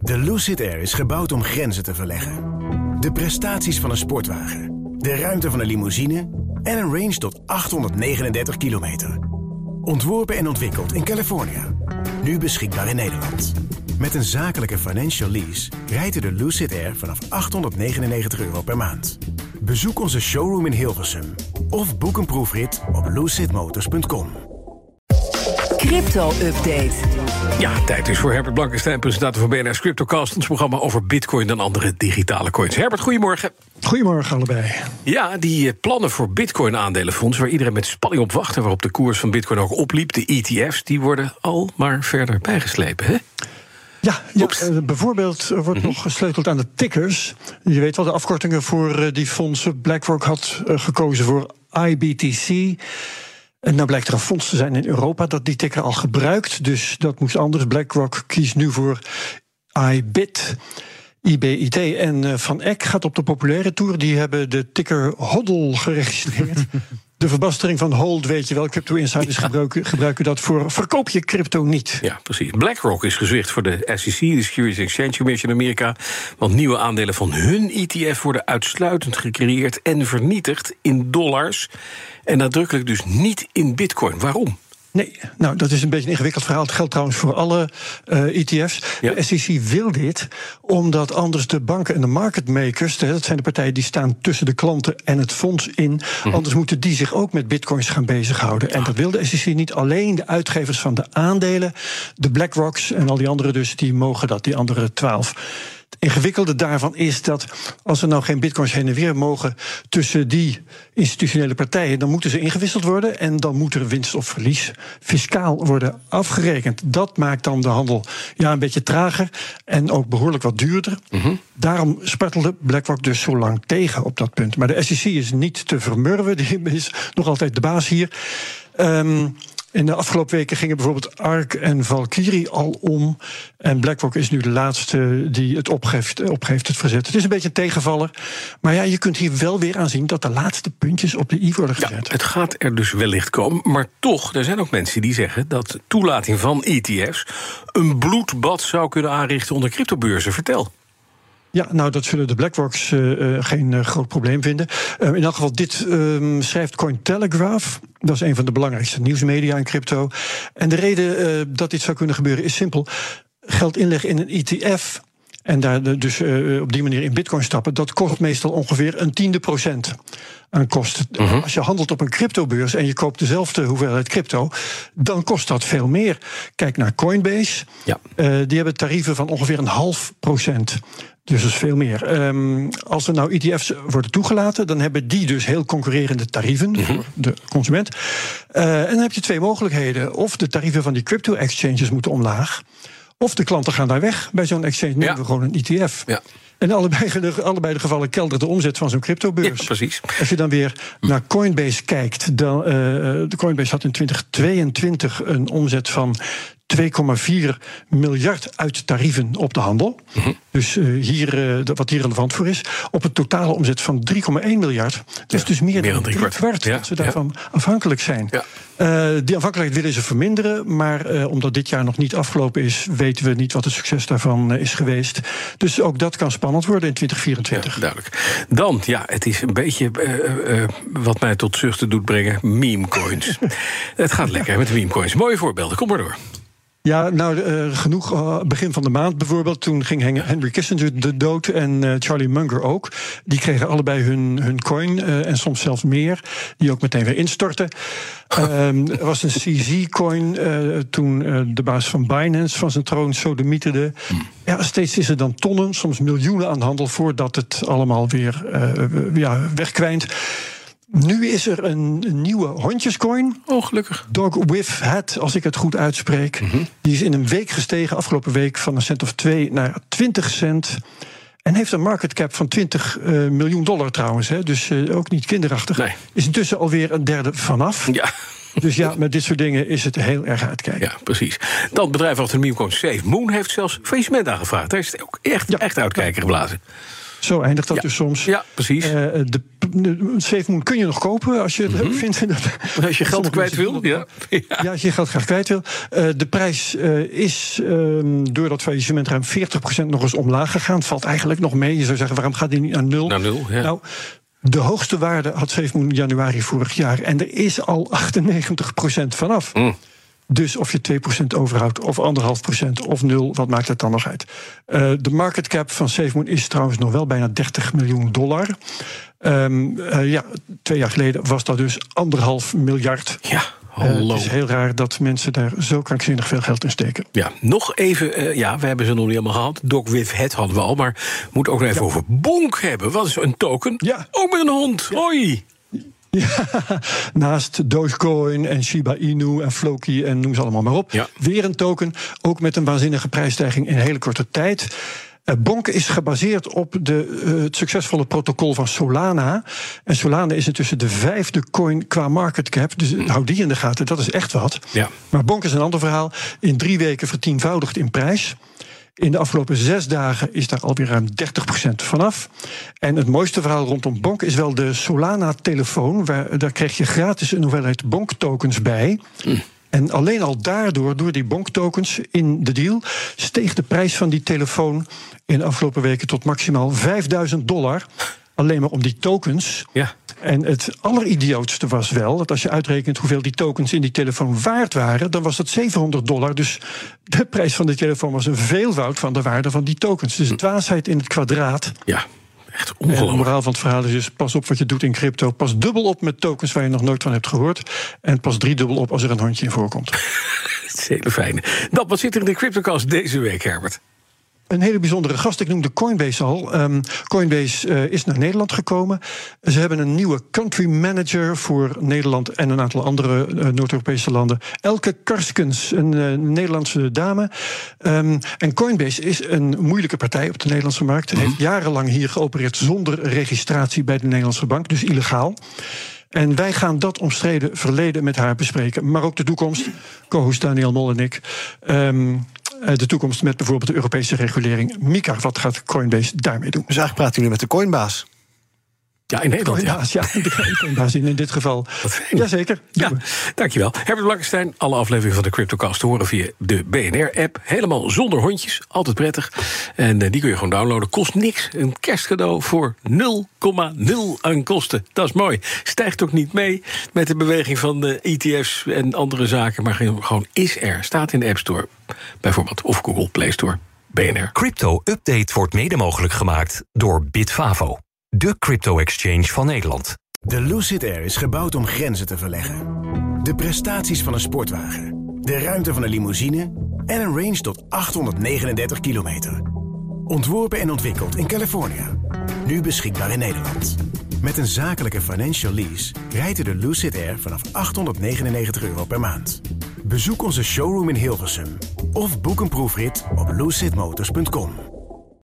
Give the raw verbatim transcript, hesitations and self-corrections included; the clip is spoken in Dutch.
De Lucid Air is gebouwd om grenzen te verleggen. De prestaties van een sportwagen, de ruimte van een limousine en een range tot achthonderdnegenendertig kilometer. Ontworpen en ontwikkeld in Californië. Nu beschikbaar in Nederland. Met een zakelijke financial lease rijdt u de Lucid Air vanaf achthonderdnegenennegentig euro per maand. Bezoek onze showroom in Hilversum of boek een proefrit op lucid motors punt com. Crypto-update. Ja, tijd is voor Herbert Blankenstein, presentator van B N R's CryptoCast, ons programma over bitcoin en andere digitale coins. Herbert, goedemorgen. Goedemorgen allebei. Ja, die plannen voor bitcoin-aandelenfonds, waar iedereen met spanning op wacht en waarop de koers van bitcoin ook opliep, de E T F's, die worden al maar verder bijgeslepen, hè? Ja, ja uh, bijvoorbeeld er wordt mm-hmm. nog gesleuteld aan de tickers. Je weet wel, de afkortingen voor uh, die fondsen. BlackRock had uh, gekozen voor I B T C. En nou blijkt er een fonds te zijn in Europa dat die ticker al gebruikt. Dus dat moest anders. BlackRock kiest nu voor I B I T. I B I T. En uh, Van Eck gaat op de populaire tour. Die hebben de ticker HODL geregistreerd. De verbastering van hold, weet je wel. Crypto Insiders ja. gebruiken, gebruiken dat voor verkoop je crypto niet. Ja, precies. BlackRock is gezwicht voor de S E C, de Securities Exchange Commission in Amerika. Want nieuwe aandelen van hun E T F worden uitsluitend gecreëerd en vernietigd in dollars. En nadrukkelijk dus niet in bitcoin. Waarom? Nee, nou, dat is een beetje een ingewikkeld verhaal. Het geldt trouwens voor alle uh, E T F's. Ja. De S E C wil dit, omdat anders de banken en de market makers, dat zijn de partijen die staan tussen de klanten en het fonds in, mm-hmm. anders moeten die zich ook met bitcoins gaan bezighouden. En dat wil de S E C niet. Alleen de uitgevers van de aandelen, de BlackRocks en al die anderen dus, die mogen dat, die andere twaalf. Het ingewikkelde daarvan is dat als er nou geen bitcoins heen en weer mogen tussen die institutionele partijen, dan moeten ze ingewisseld worden en dan moet er winst of verlies fiscaal worden afgerekend. Dat maakt dan de handel ja, een beetje trager en ook behoorlijk wat duurder. Mm-hmm. Daarom spartelde BlackRock dus zo lang tegen op dat punt. Maar de S E C is niet te vermurwen, die is nog altijd de baas hier. Um, In de afgelopen weken gingen bijvoorbeeld Ark en Valkyrie al om. En BlackRock is nu de laatste die het opgeeft, opgeeft het verzet. Het is een beetje een tegenvaller. Maar ja, je kunt hier wel weer aan zien dat de laatste puntjes op de i worden gezet. Ja, het gaat er dus wellicht komen. Maar toch, er zijn ook mensen die zeggen dat toelating van E T F's een bloedbad zou kunnen aanrichten onder cryptobeurzen. Vertel. Ja, nou, dat zullen de BlackRocks uh, geen uh, groot probleem vinden. Uh, in elk geval, dit uh, schrijft Cointelegraph. Dat is een van de belangrijkste nieuwsmedia in crypto. En de reden uh, dat dit zou kunnen gebeuren is simpel. Geld inleggen in een E T F en daar dus uh, op die manier in bitcoin stappen, dat kost meestal ongeveer een tiende procent aan kosten. Uh-huh. Als je handelt op een cryptobeurs en je koopt dezelfde hoeveelheid crypto, dan kost dat veel meer. Kijk naar Coinbase. Ja. Uh, die hebben tarieven van ongeveer een half procent. Dus dat is veel meer. Um, als er nou E T F's worden toegelaten, dan hebben die dus heel concurrerende tarieven mm-hmm. voor de consument. Uh, en dan heb je twee mogelijkheden. Of de tarieven van die crypto-exchanges moeten omlaag, of de klanten gaan daar weg. Bij zo'n exchange nemen ja. we gewoon een E T F. Ja. En allebei de, allebei de gevallen keldert de omzet van zo'n cryptobeurs. Ja, precies. Als je dan weer naar Coinbase kijkt, dan, uh, de Coinbase had in twintig tweeëntwintig een omzet van twee komma vier miljard uit tarieven op de handel. Mm-hmm. Dus uh, hier, uh, wat hier relevant voor is. Op een totale omzet van drie komma één miljard. Dat is ja, dus meer, meer dan drie kwart, kwart ja, dat ze daarvan ja. afhankelijk zijn. Ja. Uh, die afhankelijkheid willen ze verminderen. Maar uh, omdat dit jaar nog niet afgelopen is, weten we niet wat het succes daarvan uh, is geweest. Dus ook dat kan spannend worden in twintig vierentwintig. Ja, duidelijk. Dan, ja, het is een beetje uh, uh, wat mij tot zuchten doet brengen. Memecoins. Het gaat lekker met de memecoins. Mooie voorbeelden, kom maar door. Ja, nou, uh, genoeg. Uh, begin van de maand bijvoorbeeld, toen ging Henry Kissinger de dood en uh, Charlie Munger ook. Die kregen allebei hun, hun coin uh, en soms zelfs meer, die ook meteen weer instortten. Um, er was een C Z-coin uh, toen uh, de baas van Binance van zijn troon sodemieterde. Ja, steeds is er dan tonnen, soms miljoenen aan handel voordat het allemaal weer uh, ja, wegkwijnt. Nu is er een, een nieuwe hondjescoin. Oh, gelukkig. Dog with Hat, als ik het goed uitspreek. Mm-hmm. Die is in een week gestegen, afgelopen week, van een cent of twee naar twintig cent. En heeft een market cap van twintig uh, miljoen dollar trouwens. Hè, dus uh, ook niet kinderachtig. Nee. Is intussen alweer een derde vanaf. Ja. Dus ja, met dit soort dingen is het heel erg uitkijken. Ja, precies. Dat bedrijf achter de memecoin Safe Moon heeft zelfs faillissement aangevraagd. Daar is het ook echt, ja. echt uitkijken geblazen. Zo eindigt dat ja. dus soms. Ja, precies. Uh, de SafeMoon kun je nog kopen als je het mm-hmm. leuk vindt. Dat, als je geld kwijt wil, ja. ja. Ja, als je geld graag kwijt wil. Uh, de prijs uh, is uh, door dat faillissement ruim veertig procent nog eens omlaag gegaan. Het valt eigenlijk nog mee. Je zou zeggen, waarom gaat die niet naar nul? Naar nul, ja. Nou, de hoogste waarde had SafeMoon in januari vorig jaar. En er is al achtennegentig procent vanaf. Mm. Dus of je twee procent overhoudt, of anderhalf procent, of nul, wat maakt het dan nog uit? Uh, de market cap van SafeMoon is trouwens nog wel bijna dertig miljoen dollar. Um, uh, ja, twee jaar geleden was dat dus anderhalf miljard. Ja. Hallo. Uh, het is heel raar dat mensen daar zo krankzinnig veel geld in steken. Ja, nog even, uh, ja, we hebben ze nog niet helemaal gehad. DocWithHead hadden we al, maar we moeten ook nog even ja. over Bonk hebben. Wat is een token? Ja. Ook met een hond. Ja. Hoi! Ja, naast Dogecoin en Shiba Inu en Floki en noem ze allemaal maar op. Ja. Weer een token, ook met een waanzinnige prijsstijging in een hele korte tijd. Uh, Bonk is gebaseerd op de, uh, het succesvolle protocol van Solana. En Solana is intussen de vijfde coin qua market cap. Dus mm. hou die in de gaten, dat is echt wat. Ja. Maar Bonk is een ander verhaal. In drie weken vertienvoudigd in prijs. In de afgelopen zes dagen is daar alweer ruim dertig procent vanaf. En het mooiste verhaal rondom Bonk is wel de Solana-telefoon. Waar, daar kreeg je gratis een hoeveelheid Bonk-tokens bij. Mm. En alleen al daardoor, door die Bonk-tokens in de deal, steeg de prijs van die telefoon in de afgelopen weken tot maximaal vijfduizend dollar. Alleen maar om die tokens. Ja. En het alleridiootste was wel dat als je uitrekent hoeveel die tokens in die telefoon waard waren, dan was dat zevenhonderd dollar. Dus de prijs van de telefoon was een veelvoud van de waarde van die tokens. Dus dwaasheid in het kwadraat. Ja, echt ongelooflijk. En de moraal van het verhaal is dus, pas op wat je doet in crypto. Pas dubbel op met tokens waar je nog nooit van hebt gehoord. En pas driedubbel op als er een hondje in voorkomt. Dat is hele fijn. Dan, wat zit er in de CryptoCast deze week, Herbert? Een hele bijzondere gast, ik noemde Coinbase al. Um, Coinbase uh, is naar Nederland gekomen. Ze hebben een nieuwe country manager voor Nederland en een aantal andere uh, Noord-Europese landen. Elke Karskens, een uh, Nederlandse dame. Um, en Coinbase is een moeilijke partij op de Nederlandse markt. Mm-hmm. Heeft jarenlang hier geopereerd zonder registratie bij de Nederlandse bank, dus illegaal. En wij gaan dat omstreden verleden met haar bespreken, maar ook de toekomst. Co-host Daniel Mol en ik. Um, de toekomst met bijvoorbeeld de Europese regulering. Mika, wat gaat Coinbase daarmee doen? Dus eigenlijk praten jullie met de coinbaas. Ja, in Nederland, Coinbaas, ja. ja de coinbaas in, in dit geval. Jazeker. Ja, dankjewel. Herbert Blankenstein, alle afleveringen van de CryptoCast te horen via de B N R-app. Helemaal zonder hondjes, altijd prettig. En uh, die kun je gewoon downloaden. Kost niks. Een kerstcadeau voor nul komma nul aan kosten. Dat is mooi. Stijgt ook niet mee met de beweging van de E T F's en andere zaken. Maar gewoon is er. Staat in de App Store, bijvoorbeeld. Of Google Play Store. B N R. Crypto Update wordt mede mogelijk gemaakt door Bitfavo, de crypto-exchange van Nederland. De Lucid Air is gebouwd om grenzen te verleggen. De prestaties van een sportwagen, de ruimte van een limousine en een range tot achthonderdnegenendertig kilometer. Ontworpen en ontwikkeld in Californië. Nu beschikbaar in Nederland. Met een zakelijke financial lease rijdt u de Lucid Air vanaf achthonderdnegenennegentig euro per maand. Bezoek onze showroom in Hilversum of boek een proefrit op lucid motors punt com.